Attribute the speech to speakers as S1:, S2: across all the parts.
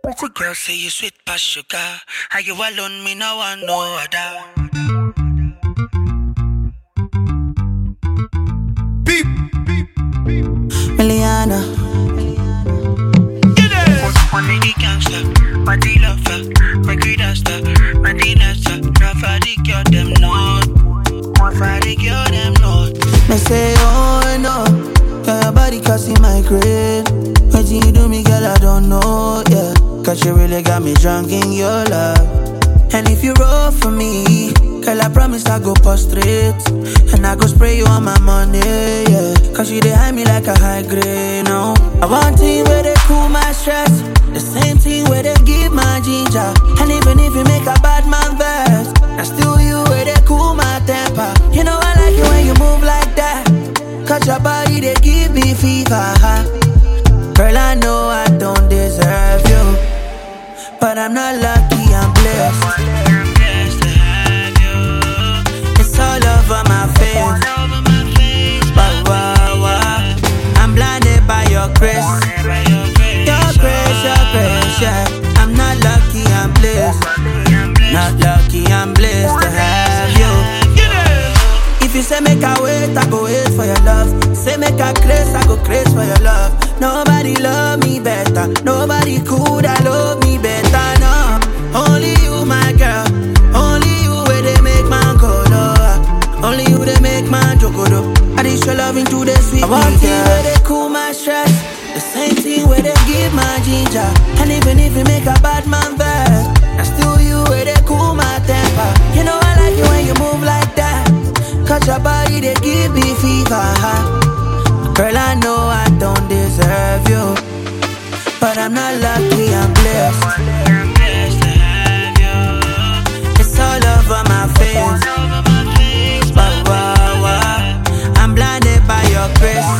S1: Pretty girl say you sweet past sugar. How you alone, me no one no other.
S2: Beep, beep, beep.
S3: Miliana.
S1: Get it! One nigga gangster, body lover, my greed star, my dinner, no fatty girl them not, one fatty girl them not.
S3: Me say, oh no, yeah, your body causing my grade. What you do me, girl, I don't know, yeah. Cause you really got me drunk in your love. And if you roll for me, girl, I promise I go prostrate. And I go spray you on my money, yeah. Cause you dey hide me like a high grade, no. I want thing where they cool my stress, the same thing where they give my ginger. And even if you make a bad man vex, I still you where they cool my temper. You know I like it when you move like that. Cause your body they give me fever. Girl, I know I don't deserve you, but I'm not lucky, I'm blessed.
S1: I'm blessed to have you.
S3: It's all over my face.
S1: All over my face,
S3: Wah, wah, wah. I'm blinded by your grace. Your grace, yeah. I'm not lucky, I'm blessed. Not lucky, I'm blessed to have you. If you say make I wait, I go wait for your love. Say make I craze, I go craze for your love. Nobody love me better. Nobody could I love me better, no. Only you, my girl. Only you where they make man go low. Only you they make man jokodo. I dish your love into the sweet. I want you where they cool my stress, the same thing where they give my ginger. And even if you make a bad man vex, I still you where they cool my temper. You know I like it when you move like that. Cause your body they give me fever. Girl, I know I don't deserve you, but I'm not lucky, I'm blessed.
S1: I'm blessed to have you.
S3: It's all over my face.
S1: All over my face,
S3: Wah, wah, wah. I'm blinded by your grace.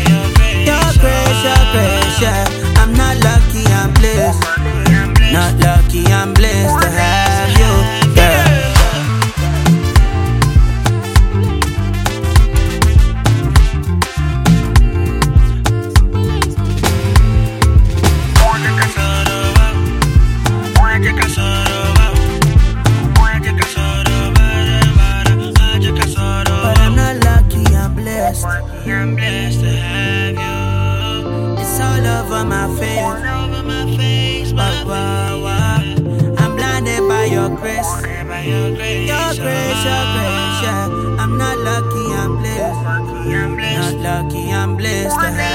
S3: Your grace, yeah. I'm not lucky, I'm blessed. Not lucky, I'm blessed to have you, girl. But I'm not lucky, I'm blessed.
S1: I'm blessed to have you.
S3: It's all over my face.
S1: All over my face,
S3: Wah, wah, wah. I'm blinded by your grace.
S1: by your grace.
S3: Your grace, yeah. I'm not lucky, I'm blessed.
S1: I'm blessed.
S3: Not lucky, I'm blessed to have